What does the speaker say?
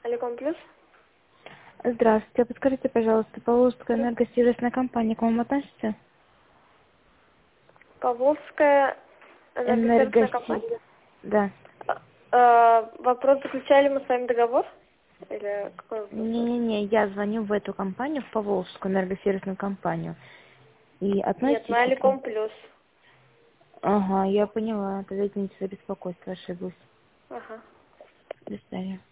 Алеком Плюс. Здравствуйте. Подскажите, пожалуйста, Поволжская энергосервисная компания к вам относится? Поволжская энергосервисная компания. Да. Вопрос, заключали мы с вами договор? Или какой вопрос? Не-не-не, я звоню в эту компанию, в Поволжскую энергосервисную компанию. И Нет, мы относитесь к ним? Алеком Плюс. Ага, я поняла. Тогда извините за беспокойство, ошиблась. Ага. До свидания.